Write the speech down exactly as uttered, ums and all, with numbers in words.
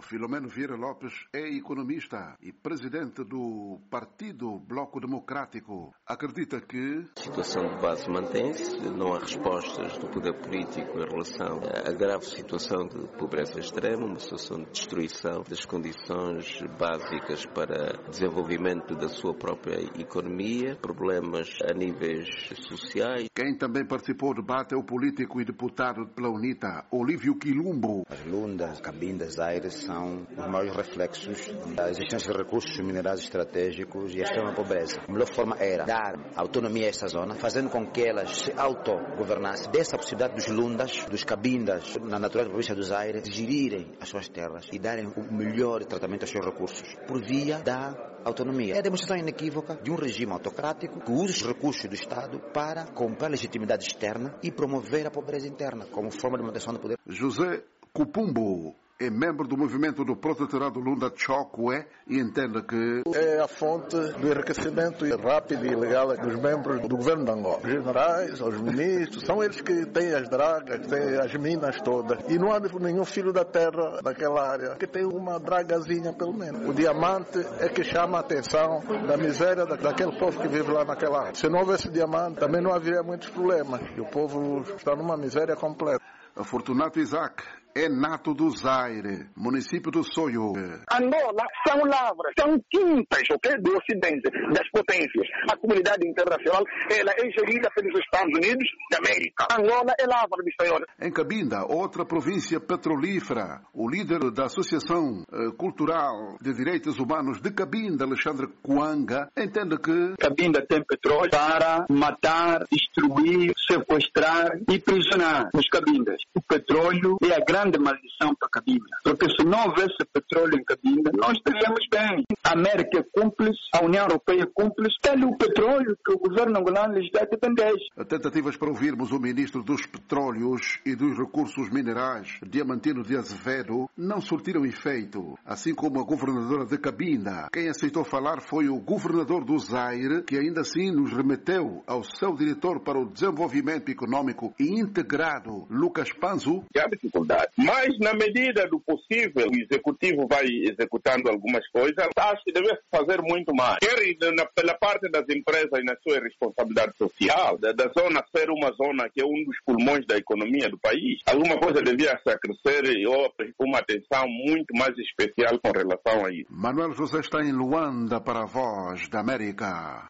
Filomeno Vieira Lopes é economista e presidente do Partido Bloco Democrático. Acredita que a situação de base mantém-se, não há respostas do poder político em relação à grave situação de pobreza extrema, uma situação de destruição das condições básicas para desenvolvimento da sua própria economia, problemas a níveis sociais. Quem também participou do debate é o político e deputado pela UNITA, Olívio Quilumbo. As lundas, cabindas, aires são os maiores reflexos da existência de recursos minerais estratégicos e a extrema pobreza. A melhor forma era dar autonomia a esta zona, fazendo com que elas se autogovernassem, dessa possibilidade dos lundas, dos cabindas, na natural província dos aires, gerirem as suas terras e darem o melhor tratamento aos seus recursos, por via da autonomia. É a demonstração inequívoca de um regime autocrático que usa os recursos do Estado para comprar legitimidade externa e promover a pobreza interna como forma de manutenção do poder. José Cupumbo é membro do movimento do protetorado Lunda Chokwe e entende que é a fonte do enriquecimento rápido e legal dos membros do governo de Angola. Os generais, os ministros, são eles que têm as dragas, têm as minas todas. E não há nenhum filho da terra daquela área que tem uma dragazinha pelo menos. O diamante é que chama a atenção da miséria daquele povo que vive lá naquela área. Se não houvesse diamante, também não haveria muitos problemas. E o povo está numa miséria completa. Fortunato Isaac é nato do Zaire, município do Soyo. Angola são lavras, são quintas, ok, do Ocidente, das potências. A comunidade internacional, ela é gerida pelos Estados Unidos da América. Angola é lavra de senhora. Em Cabinda, outra província petrolífera, o líder da Associação uh, Cultural de Direitos Humanos de Cabinda, Alexandre Coanga, entende que Cabinda tem petróleo para matar, destruir, sequestrar e prisionar os cabindas. O petróleo é a grande grande maldição para Cabinda, porque se não houvesse petróleo em Cabinda, nós estaríamos bem. A América é cúmplice, a União Europeia é cúmplice, pelo petróleo que o governo angolano lhes dá dependência. Tentativas para ouvirmos o ministro dos Petróleos e dos Recursos Minerais, Diamantino de Azevedo, não surtiram efeito, assim como a governadora de Cabinda. Quem aceitou falar foi o governador do Zaire, que ainda assim nos remeteu ao seu diretor para o desenvolvimento econômico e integrado, Lucas Panzo. Há dificuldade. Mas, na medida do possível, o Executivo vai executando algumas coisas. Acho que deve fazer muito mais. Quer na, pela parte das empresas e na sua responsabilidade social, da, da zona ser uma zona que é um dos pulmões da economia do país, alguma coisa devia se acrescer e uma atenção muito mais especial com relação a isso. Manuel José está em Luanda para a Voz da América.